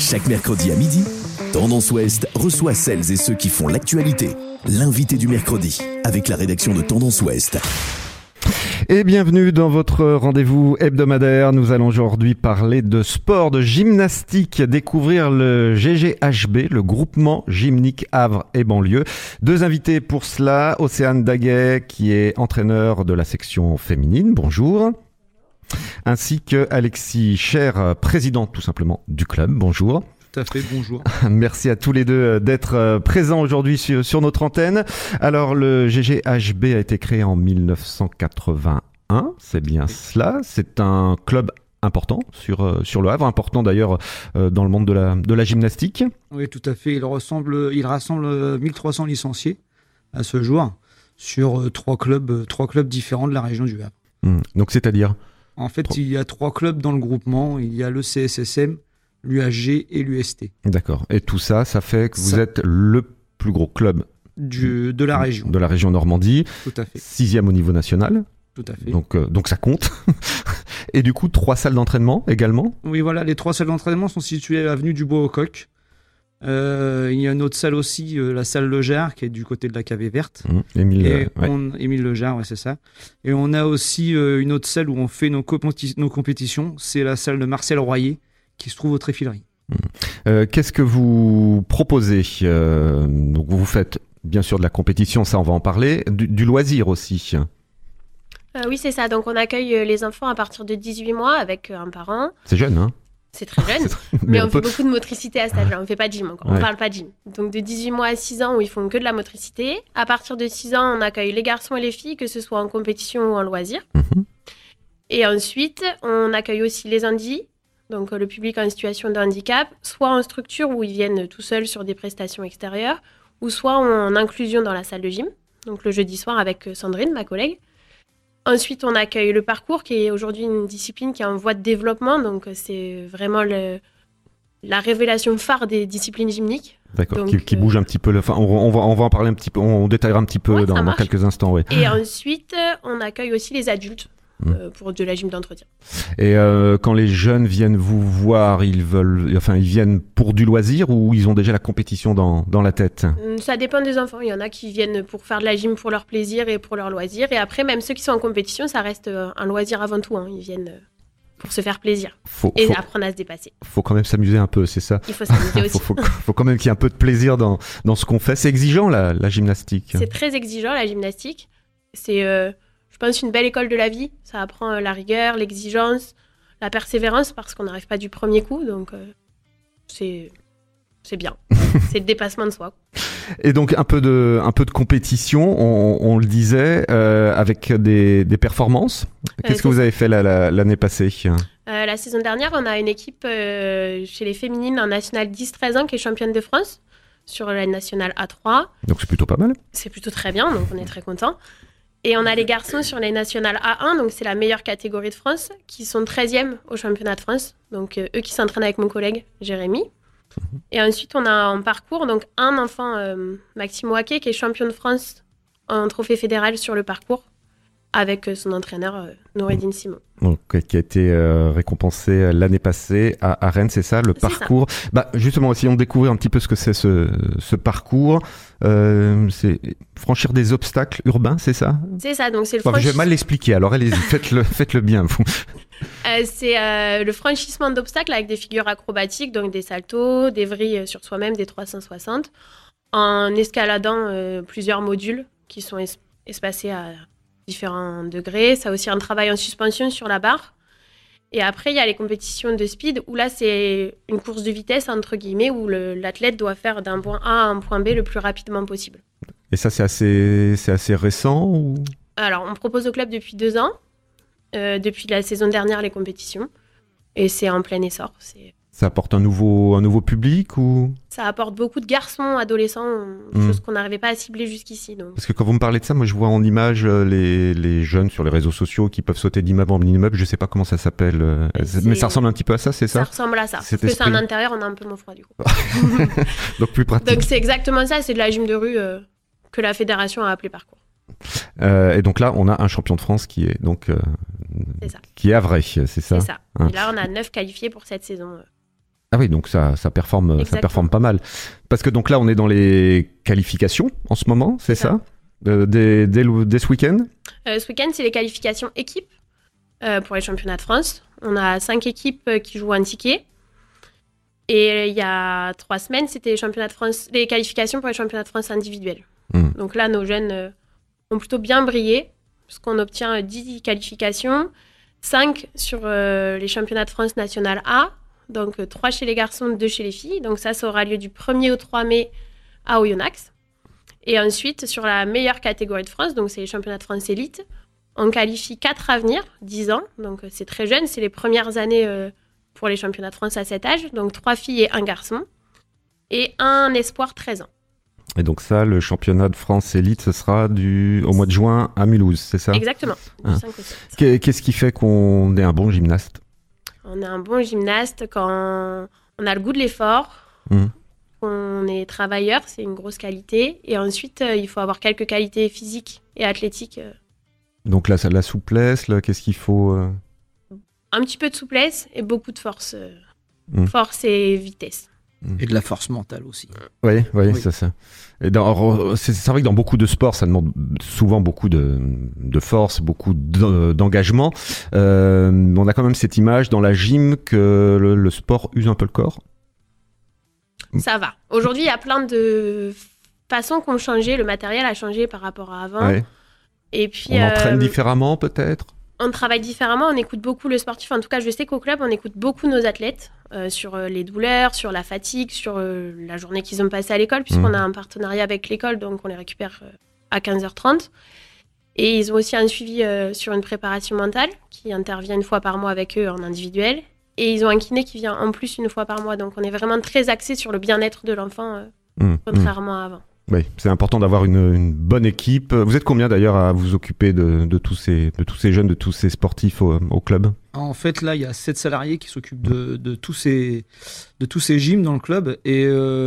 Chaque mercredi à midi, Tendance Ouest reçoit celles et ceux qui font l'actualité. L'invité du mercredi, avec la rédaction de Tendance Ouest. Et bienvenue dans votre rendez-vous hebdomadaire. Nous allons aujourd'hui parler de sport, de gymnastique, découvrir le GGHB, le groupement gymnique Havre et banlieue. Deux invités pour cela, Océane Daguet, qui est entraîneur de la section féminine. Bonjour. Ainsi que Alexis Cher, président tout simplement du club. Bonjour. Tout à fait, bonjour. Merci à tous les deux d'être présents aujourd'hui sur notre antenne. Alors, le GGHB a été créé en 1981, c'est bien cela. C'est un club important sur le Havre, important d'ailleurs dans le monde de la gymnastique. Oui, tout à fait. Il rassemble 1300 licenciés à ce jour sur trois clubs différents de la région du Havre. Donc, c'est-à-dire ? En fait, il y a trois clubs dans le groupement. Il y a le CSSM, l'UAG et l'UST. D'accord. Et tout ça, ça fait que vous êtes le plus gros club de la région. De la région Normandie. Tout à fait. 6e au niveau national. Tout à fait. Donc ça compte. Et du coup, 3 salles d'entraînement également. Oui, voilà. Les 3 salles d'entraînement sont situées à l'avenue du Bois-au-Coq. Il y a une autre salle aussi, la salle Legère, qui est du côté de la Cavée Verte. Émile Legère, ouais, c'est ça. Et on a aussi une autre salle où on fait nos compétitions. C'est la salle de Marcel Royer, qui se trouve aux Tréfileries. Qu'est-ce que vous proposez ? Donc vous faites bien sûr de la compétition, ça on va en parler, du loisir aussi. Oui, c'est ça. Donc on accueille les enfants à partir de 18 mois avec un parent. C'est jeune, hein ? C'est très jeune, mais on fait beaucoup de motricité à cet âge-là. On ne fait pas de gym encore, on ne parle pas de gym. Donc de 18 mois à 6 ans où ils font que de la motricité. À partir de 6 ans, on accueille les garçons et les filles, que ce soit en compétition ou en loisir. Et ensuite, on accueille aussi les handis, donc le public en situation de handicap, soit en structure où ils viennent tout seuls sur des prestations extérieures, ou soit en inclusion dans la salle de gym, donc le jeudi soir avec Sandrine, ma collègue. Ensuite, on accueille le parcours, qui est aujourd'hui une discipline qui est en voie de développement, donc c'est vraiment la révélation phare des disciplines gymniques. D'accord, qui bouge un petit peu. Enfin, on va en parler un petit peu, on détaillera un petit peu dans quelques instants. Ouais. Et ensuite, on accueille aussi les adultes. Pour de la gym d'entretien. Et quand les jeunes viennent vous voir, ils viennent pour du loisir ou ils ont déjà la compétition dans la tête ? Ça dépend des enfants. Il y en a qui viennent pour faire de la gym pour leur plaisir et pour leur loisir. Et après, même ceux qui sont en compétition, ça reste un loisir avant tout. Ils viennent pour se faire plaisir et apprendre à se dépasser. Faut quand même s'amuser un peu, c'est ça ? Il faut s'amuser aussi. faut quand même qu'il y ait un peu de plaisir dans ce qu'on fait. C'est exigeant la gymnastique. C'est très exigeant la gymnastique. C'est... je pense une belle école de la vie. Ça apprend la rigueur, l'exigence, la persévérance, parce qu'on n'arrive pas du premier coup. Donc, c'est bien. C'est le dépassement de soi. Et donc, un peu de compétition, on le disait, avec des performances. Qu'est-ce que vous avez fait l'année passée ? La saison dernière, on a une équipe chez les féminines en National 10-13 ans qui est championne de France sur la Nationale A3. Donc, c'est plutôt pas mal. C'est plutôt très bien, donc on est très contents. Et on a les garçons sur les nationales A1, donc c'est la meilleure catégorie de France, qui sont 13e au championnat de France. Donc eux qui s'entraînent avec mon collègue Jérémy. Et ensuite, on a en parcours donc un enfant, Maxime Waquet, qui est champion de France en trophée fédéral sur le parcours, avec son entraîneur Noureddine Simon. Donc, qui a été récompensé l'année passée à Rennes, c'est ça, le parcours. Ça. Justement, essayons de découvrir un petit peu ce que c'est ce parcours. C'est franchir des obstacles urbains, c'est ça ? C'est ça, donc c'est le Je vais mal l'expliquer, alors allez-y, faites-le bien, vous. C'est le franchissement d'obstacles avec des figures acrobatiques, donc des saltos, des vrilles sur soi-même, des 360, en escaladant plusieurs modules qui sont espacés à différents degrés. Ça a aussi un travail en suspension sur la barre. Et après, il y a les compétitions de speed, où là, c'est une course de vitesse, entre guillemets, où l'athlète doit faire d'un point A à un point B le plus rapidement possible. Et ça, c'est assez récent ou... Alors, on propose au club depuis 2 ans, depuis la saison dernière, les compétitions. Et c'est en plein essor. Ça apporte un nouveau public ou... Ça apporte beaucoup de garçons, adolescents, chose qu'on n'arrivait pas à cibler jusqu'ici. Donc. Parce que quand vous me parlez de ça, moi je vois en image les jeunes sur les réseaux sociaux qui peuvent sauter d'immeuble en immeuble. Je sais pas comment ça s'appelle, mais ça ressemble un petit peu à ça, c'est ça ? Ça ressemble à ça. Sauf que c'est en intérieur, on a un peu moins froid du coup. Donc plus pratique. Donc c'est exactement ça, c'est de la gym de rue que la fédération a appelé parcours. Et donc là, on a un champion de France qui est donc c'est ça. Qui est havrais, c'est ça ? C'est ça. Et là, on a 9 qualifiés pour cette saison. Ah oui, donc ça performe pas mal. Parce que donc là, on est dans les qualifications en ce moment, c'est ça dès ce week-end Ce week-end, c'est les qualifications équipes pour les championnats de France. On a 5 équipes qui jouent un ticket. Et il y a 3 semaines, c'était les championnats de France, les qualifications pour les championnats de France individuels. Donc là, nos jeunes ont plutôt bien brillé, parce qu'on obtient 10 qualifications, 5 sur les championnats de France national A, donc 3 chez les garçons, 2 chez les filles. Donc ça aura lieu du 1er au 3 mai à Oyonnax. Et ensuite, sur la meilleure catégorie de France, donc c'est les championnats de France élite, on qualifie 4 à venir, 10 ans. Donc c'est très jeune, c'est les premières années pour les championnats de France à cet âge. Donc 3 filles et 1 garçon. Et un espoir 13 ans. Et donc ça, le championnat de France élite, ce sera au mois de juin à Mulhouse, c'est ça ? Exactement. Qu'est-ce qui fait qu'on est un bon gymnaste ? On est un bon gymnaste quand on a le goût de l'effort, on est travailleur, c'est une grosse qualité. Et ensuite, il faut avoir quelques qualités physiques et athlétiques. Donc là, ça de la souplesse, là, qu'est-ce qu'il faut Un petit peu de souplesse et beaucoup de force. Force et vitesse. Et de la force mentale aussi. Oui, c'est ça. Et c'est vrai que dans beaucoup de sports, ça demande souvent beaucoup de force, beaucoup d'engagement. On a quand même cette image dans la gym que le sport use un peu le corps. Ça va. Aujourd'hui, il y a plein de façons qui ont changé. Le matériel a changé par rapport à avant. Ouais. Et puis, on entraîne différemment peut-être ? On travaille différemment, on écoute beaucoup le sportif. En tout cas, je sais qu'au club, on écoute beaucoup nos athlètes sur les douleurs, sur la fatigue, sur la journée qu'ils ont passée à l'école, puisqu'on a un partenariat avec l'école, donc on les récupère à 15h30. Et ils ont aussi un suivi sur une préparation mentale qui intervient une fois par mois avec eux en individuel. Et ils ont un kiné qui vient en plus une fois par mois. Donc on est vraiment très axé sur le bien-être de l'enfant, contrairement à avant. Oui, c'est important d'avoir une bonne équipe. Vous êtes combien d'ailleurs à vous occuper de tous ces jeunes, de tous ces sportifs au club ? En fait, là, il y a 7 salariés qui s'occupent de tous ces gyms dans le club. Et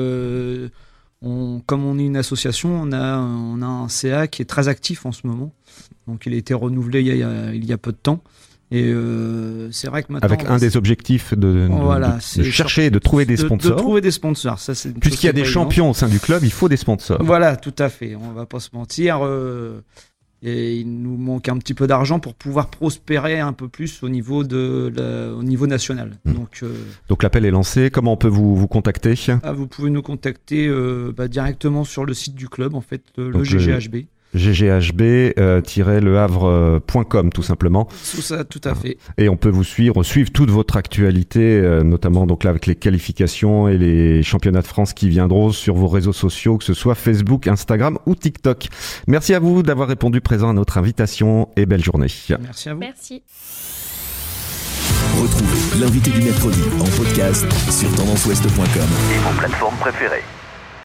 comme on est une association, on a un CA qui est très actif en ce moment. Donc il a été renouvelé il y a peu de temps. Et c'est vrai que maintenant... Avec un des objectifs de chercher et de trouver des sponsors. De trouver des sponsors. Ça, puisqu'il y a des champions au sein du club, il faut des sponsors. Voilà, tout à fait. On ne va pas se mentir. Et il nous manque un petit peu d'argent pour pouvoir prospérer un peu plus au niveau national. Donc l'appel est lancé. Comment on peut vous contacter ? Vous pouvez nous contacter directement sur le site du club, en fait, le GGHB. gghb-lehavre.com tout simplement. Tout ça, tout à fait. Et on peut vous suivre toute votre actualité, notamment donc là avec les qualifications et les championnats de France qui viendront sur vos réseaux sociaux, que ce soit Facebook, Instagram ou TikTok. Merci à vous d'avoir répondu présent à notre invitation et belle journée. Merci à vous. Merci. Retrouvez l'invité du mercredi en podcast sur tendanceouest.com et vos plateformes préférées.